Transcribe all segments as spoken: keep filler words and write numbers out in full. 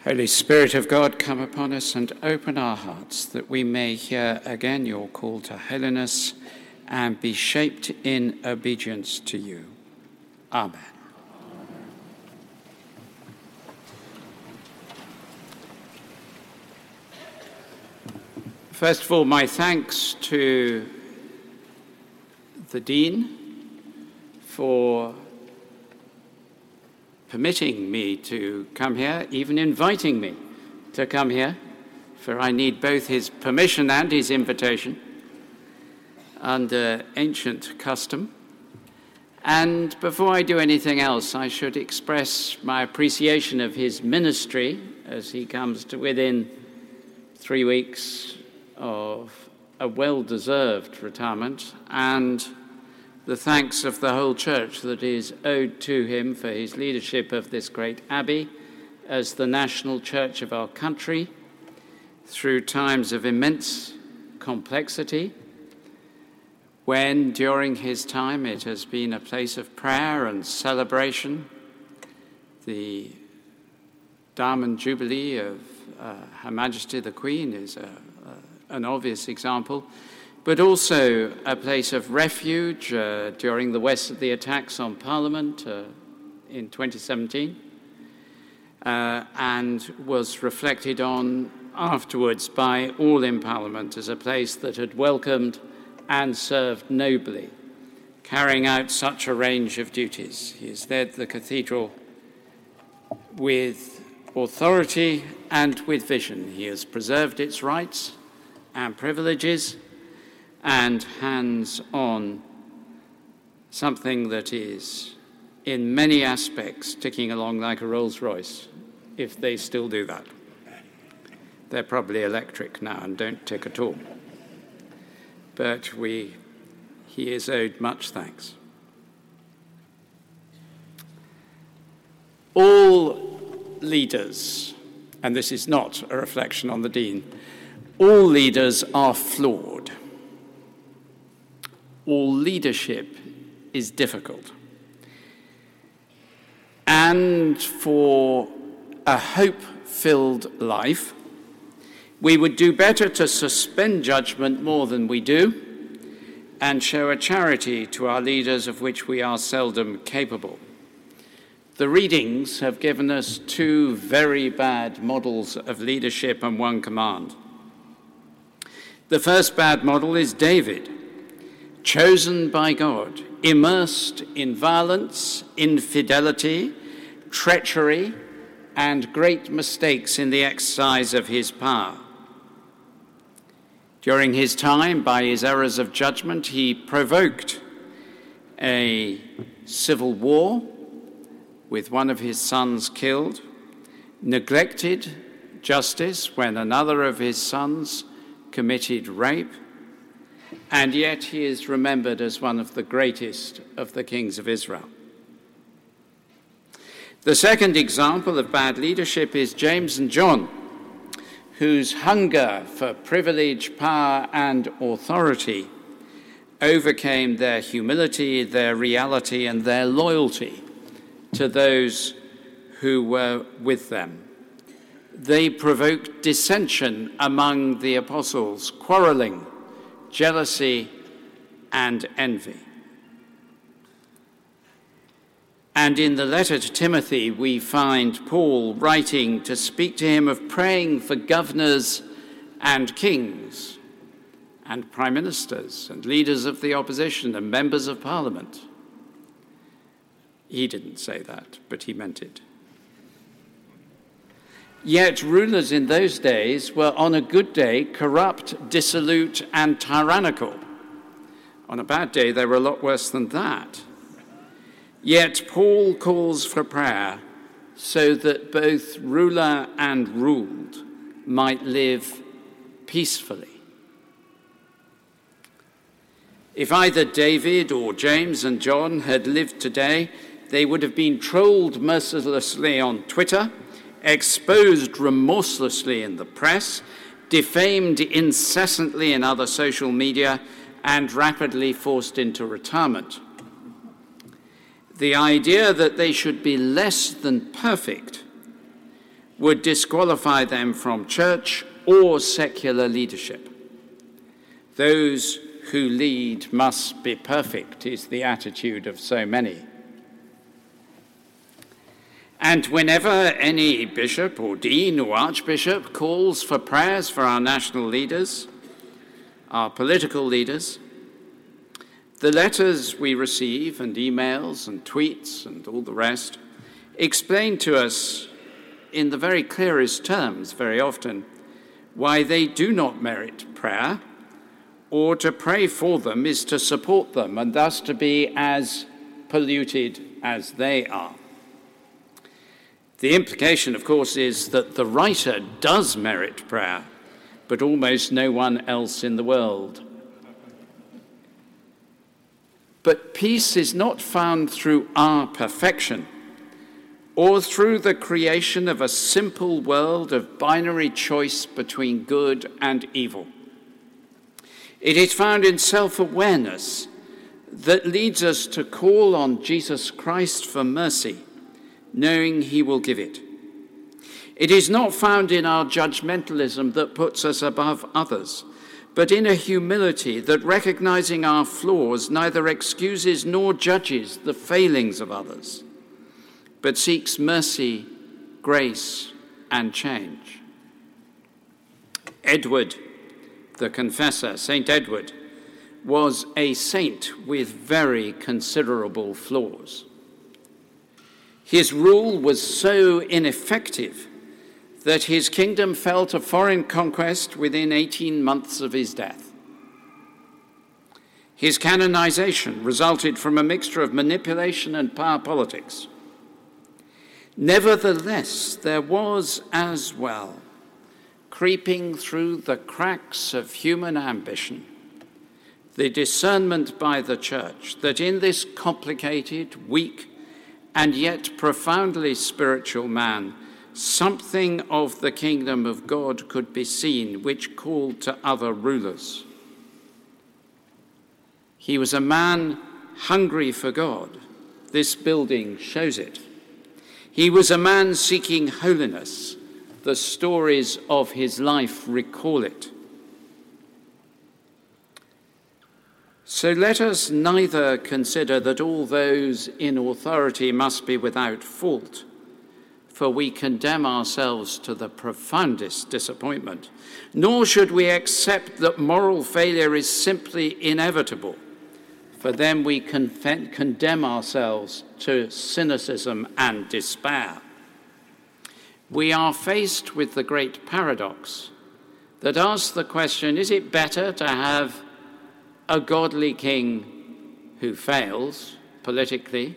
Holy Spirit of God, come upon us and open our hearts that we may hear again your call to holiness and be shaped in obedience to you. Amen. First of all, my thanks to the Dean for permitting me to come here, even inviting me to come here, for I need both his permission and his invitation under ancient custom. And before I do anything else, I should express my appreciation of his ministry as he comes to within three weeks of a well-deserved retirement, and the thanks of the whole church that is owed to him for his leadership of this great abbey as the national church of our country through times of immense complexity, when during his time it has been a place of prayer and celebration. The Diamond Jubilee of uh, Her Majesty the Queen is a, a, an obvious example, but also a place of refuge uh, during the West of the attacks on Parliament uh, in twenty seventeen, uh, and was reflected on afterwards by all in Parliament as a place that had welcomed and served nobly, carrying out such a range of duties. He has led the cathedral with authority and with vision. He has preserved its rights and privileges and hands on something that is in many aspects ticking along like a Rolls-Royce, if they still do that. They're probably electric now and don't tick at all. But we, he is owed much thanks. All leaders, and this is not a reflection on the Dean, all leaders are flawed. All leadership is difficult. And for a hope-filled life, we would do better to suspend judgment more than we do and show a charity to our leaders of which we are seldom capable. The readings have given us two very bad models of leadership and one command. The first bad model is David, chosen by God, immersed in violence, infidelity, treachery, and great mistakes in the exercise of his power. During his time, by his errors of judgment, he provoked a civil war with one of his sons killed, neglected justice when another of his sons committed rape, and yet he is remembered as one of the greatest of the kings of Israel. The second example of bad leadership is James and John, whose hunger for privilege, power, and authority overcame their humility, their reality, and their loyalty to those who were with them. They provoked dissension among the apostles, quarreling, jealousy, and envy. And in the letter to Timothy, we find Paul writing to speak to him of praying for governors and kings and prime ministers and leaders of the opposition and members of parliament. He didn't say that, but he meant it. Yet rulers in those days were on a good day corrupt, dissolute, and tyrannical. On a bad day, they were a lot worse than that. Yet Paul calls for prayer so that both ruler and ruled might live peacefully. If either David or James and John had lived today, they would have been trolled mercilessly on Twitter, exposed remorselessly in the press, defamed incessantly in other social media, and rapidly forced into retirement. The idea that they should be less than perfect would disqualify them from church or secular leadership. Those who lead must be perfect is the attitude of so many. And whenever any bishop or dean or archbishop calls for prayers for our national leaders, our political leaders, the letters we receive and emails and tweets and all the rest explain to us in the very clearest terms very often why they do not merit prayer, or to pray for them is to support them and thus to be as polluted as they are. The implication, of course, is that the writer does merit prayer, but almost no one else in the world. But peace is not found through our perfection or through the creation of a simple world of binary choice between good and evil. It is found in self-awareness that leads us to call on Jesus Christ for mercy, knowing he will give it. It is not found in our judgmentalism that puts us above others, but in a humility that, recognizing our flaws, neither excuses nor judges the failings of others, but seeks mercy, grace, and change. Edward, the confessor, Saint Edward, was a saint with very considerable flaws. His rule was so ineffective that his kingdom fell to foreign conquest within eighteen months of his death. His canonization resulted from a mixture of manipulation and power politics. Nevertheless, there was as well, creeping through the cracks of human ambition, the discernment by the Church that in this complicated, weak, and yet profoundly spiritual man, something of the kingdom of God could be seen, which called to other rulers. He was a man hungry for God. This building shows it. He was a man seeking holiness. The stories of his life recall it. So let us neither consider that all those in authority must be without fault, for we condemn ourselves to the profoundest disappointment, nor should we accept that moral failure is simply inevitable, for then we con- condemn ourselves to cynicism and despair. We are faced with the great paradox that asks the question, is it better to have a godly king who fails politically,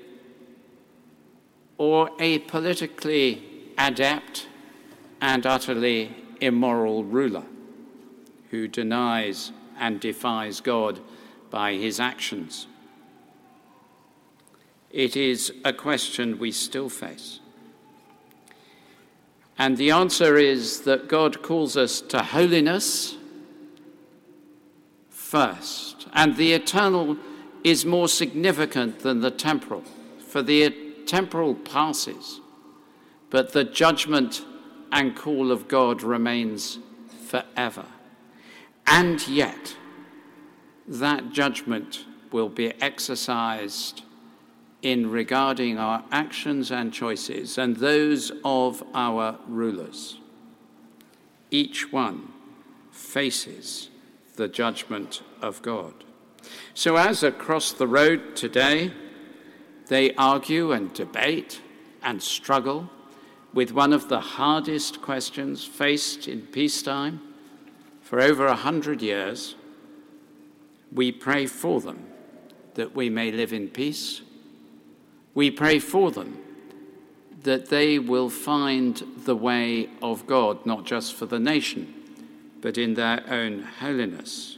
or a politically adept and utterly immoral ruler who denies and defies God by his actions? It is a question we still face. And the answer is that God calls us to holiness first. And the eternal is more significant than the temporal, for the temporal passes, but the judgment and call of God remains forever. And yet, that judgment will be exercised in regarding our actions and choices and those of our rulers. Each one faces the judgment of God. So as across the road today, they argue and debate and struggle with one of the hardest questions faced in peacetime for over a hundred years, we pray for them that we may live in peace. We pray for them that they will find the way of God, not just for the nation, but in their own holiness.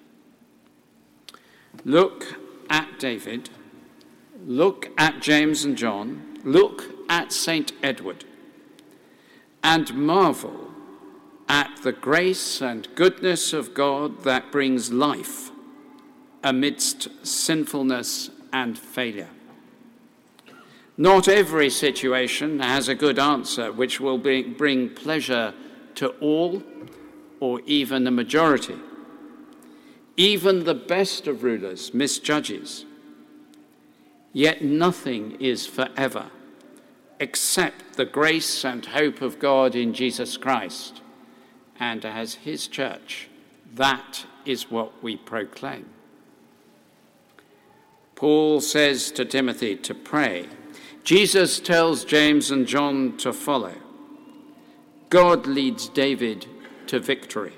Look at David, look at James and John, look at Saint Edward, and marvel at the grace and goodness of God that brings life amidst sinfulness and failure. Not every situation has a good answer which will bring pleasure to all or even the majority. Even the best of rulers misjudges. Yet nothing is forever except the grace and hope of God in Jesus Christ. And as his church, that is what we proclaim. Paul says to Timothy to pray. Jesus tells James and John to follow. God leads David to victory.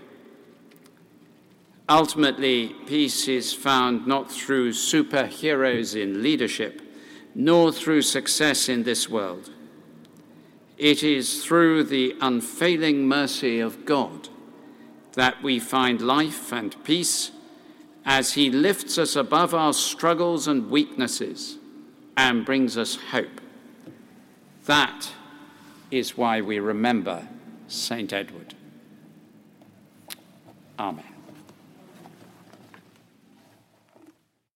Ultimately, peace is found not through superheroes in leadership, nor through success in this world. It is through the unfailing mercy of God that we find life and peace as he lifts us above our struggles and weaknesses and brings us hope. That is why we remember Saint Edward. Amen.